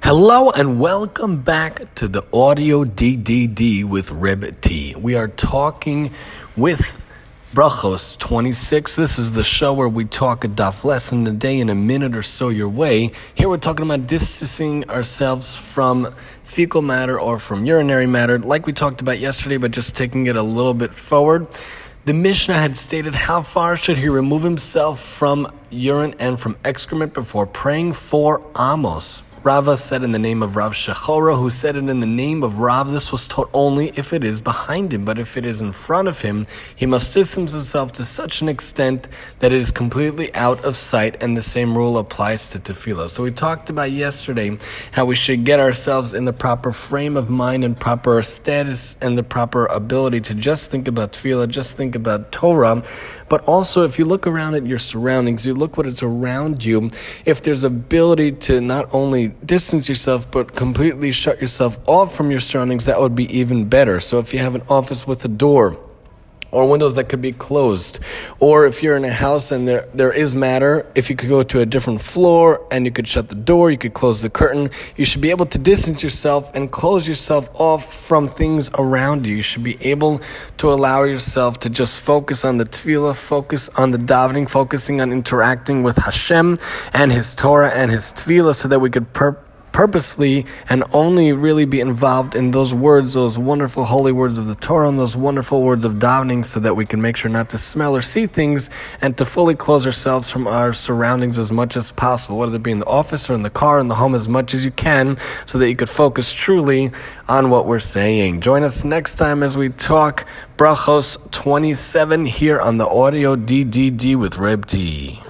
Hello and welcome back to the Audio DDD with Reb T. We are talking with Brachos 26. This is the show where we talk a daf lesson a day in a minute or so your way. Here we're talking about distancing ourselves from fecal matter or from urinary matter, like we talked about yesterday, but just taking it a little bit forward. The Mishnah had stated how far should he remove himself from urine and from excrement before praying for Amos. Rava said in the name of Rav Shechora, who said it in the name of Rav, this was taught only if it is behind him, but if it is in front of him, he must distance himself to such an extent that it is completely out of sight, and the same rule applies to tefillah. So we talked about yesterday how we should get ourselves in the proper frame of mind and proper status and the proper ability to just think about tefillah, just think about Torah, but also if you look around at your surroundings, you look what is around you, if there's ability to not only distance yourself but completely shut yourself off from your surroundings, that would be even better. So if you have an office with a door or windows that could be closed, or if you're in a house and there is matter, if you could go to a different floor and you could shut the door, you could close the curtain, you should be able to distance yourself and close yourself off from things around you. You should be able to allow yourself to just focus on the tefillah, focus on the davening, focusing on interacting with Hashem and His Torah and His tefillah, so that we could purposely and only really be involved in those words, those wonderful holy words of the Torah and those wonderful words of davening, so that we can make sure not to smell or see things and to fully close ourselves from our surroundings as much as possible, whether it be in the office or in the car, in the home, as much as you can, so that you could focus truly on what we're saying. Join us next time as we talk Brachos 27 here on the Audio DDD with Reb T.